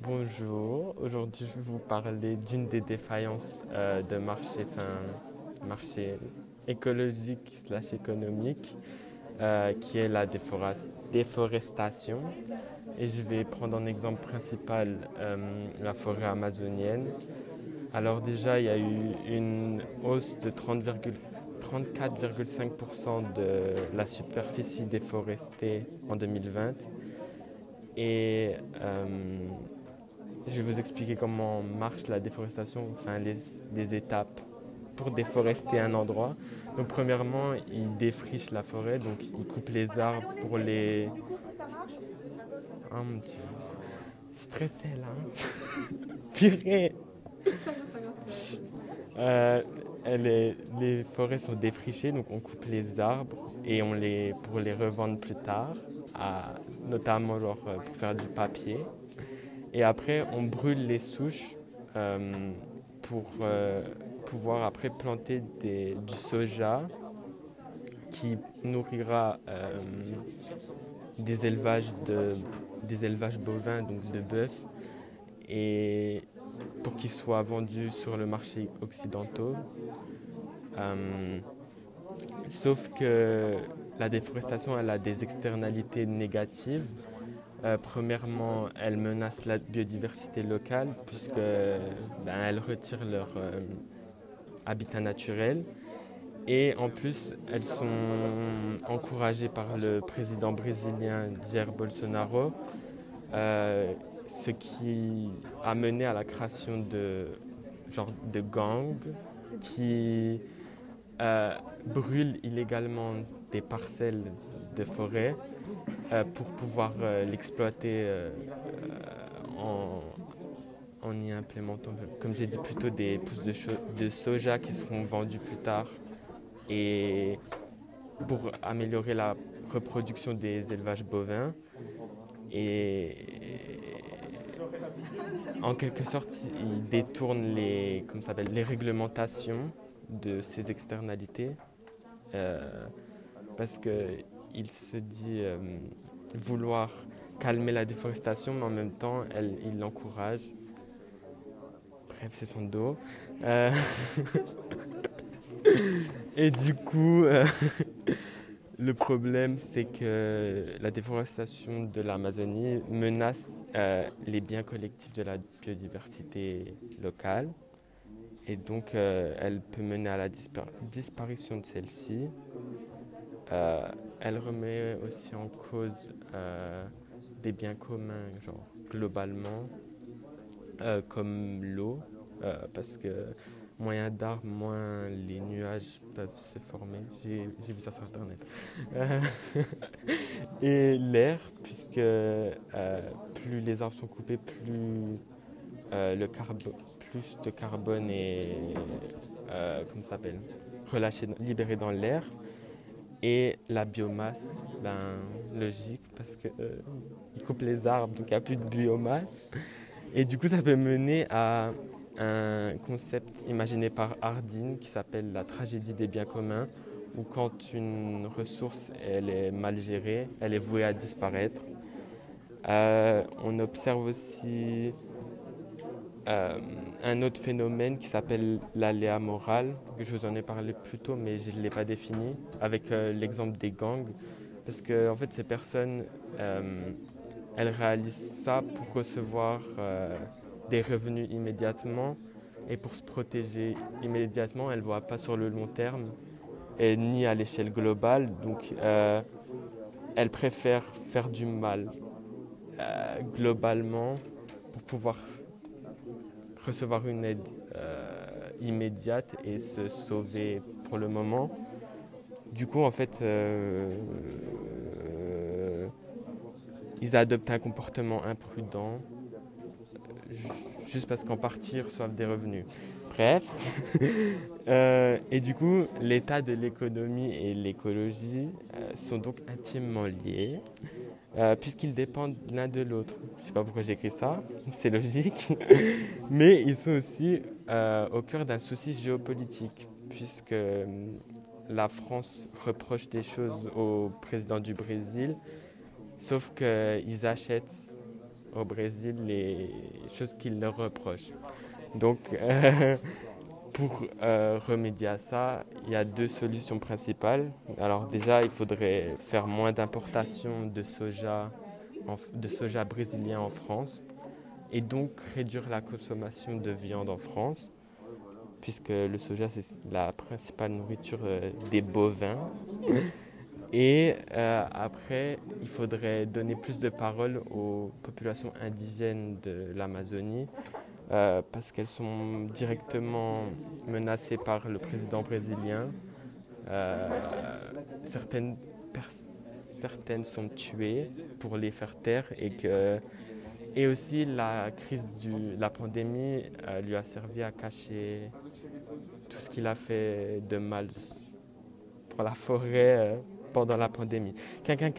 Bonjour, aujourd'hui je vais vous parler d'une des défaillances de marché, c'est un marché écologique slash économique qui est la déforestation. Et je vais prendre en exemple principal la forêt amazonienne. Alors déjà, il y a eu une hausse de 34,5% de la superficie déforestée en 2020. Et je vais vous expliquer comment marche la déforestation, enfin les étapes pour déforester un endroit. Donc premièrement, ils défrichent la forêt, donc ils coupent les arbres pour les... Oh mon Dieu, je suis stressée là. Purée. Euh, les forêts sont défrichées, donc on coupe les arbres et pour les revendre plus tard, notamment pour faire du papier. Et après, on brûle les souches pour pouvoir après planter du soja qui nourrira des élevages des élevages bovins, donc de bœuf, et pour qu'ils soient vendus sur le marché occidental. Euh, Sauf que la déforestation, elle a des externalités négatives. Premièrement, elle menace la biodiversité locale puisque elle retire leur habitat naturel. Et en plus, elles sont encouragées par le président brésilien Jair Bolsonaro, ce qui a mené à la création de gangs qui brûlent illégalement des parcelles de forêt pour pouvoir l'exploiter en, en y implémentant, comme j'ai dit plus tôt, des pousses de soja qui seront vendues plus tard et pour améliorer la reproduction des élevages bovins. Et en quelque sorte, ils détournent les réglementations de ces externalités parce qu'il se dit vouloir calmer la déforestation, mais en même temps, il l'encourage. Bref, c'est son dos. Euh, et du coup, le problème, c'est que la déforestation de l'Amazonie menace les biens collectifs de la biodiversité locale. Et donc, elle peut mener à la disparition de celle-ci. Elle remet aussi en cause des biens communs, genre globalement, comme l'eau, parce que moins il y a d'arbres, moins les nuages peuvent se former. J'ai vu ça sur Internet. Euh, et l'air, puisque plus les arbres sont coupés, plus plus de carbone est comment ça s'appelle, relâché, libéré dans l'air. Et la biomasse, logique, parce que ils coupent les arbres, donc il n'y a plus de biomasse. Et du coup, ça peut mener à un concept imaginé par Hardin qui s'appelle la tragédie des biens communs, où quand une ressource elle est mal gérée, elle est vouée à disparaître. On observe aussi un autre phénomène qui s'appelle l'aléa moral, que je vous en ai parlé plus tôt, mais je ne l'ai pas défini, avec l'exemple des gangs. Parce que en fait, ces personnes, elles réalisent ça pour recevoir des revenus immédiatement et pour se protéger immédiatement. Elles ne voient pas sur le long terme et ni à l'échelle globale. Donc, elles préfèrent faire du mal globalement pour pouvoir recevoir une aide immédiate et se sauver pour le moment. Du coup, en fait, ils adoptent un comportement imprudent juste parce qu'en partie, ils reçoivent des revenus. Bref. Et du coup, l'état de l'économie et l'écologie sont donc intimement liés. Puisqu'ils dépendent l'un de l'autre. Je ne sais pas pourquoi j'ai écrit ça, c'est logique. Mais ils sont aussi au cœur d'un souci géopolitique, puisque la France reproche des choses au président du Brésil, sauf qu'ils achètent au Brésil les choses qu'ils leur reprochent. Donc, pour remédier à ça, il y a deux solutions principales. Alors déjà, il faudrait faire moins d'importations de soja brésilien en France et donc réduire la consommation de viande en France, puisque le soja, c'est la principale nourriture des bovins. Et après, il faudrait donner plus de parole aux populations indigènes de l'Amazonie parce qu'elles sont directement menacées par le président brésilien. Euh, certaines, certaines sont tuées pour les faire taire et aussi la crise la pandémie lui a servi à cacher tout ce qu'il a fait de mal pour la forêt pendant la pandémie. Quelqu'un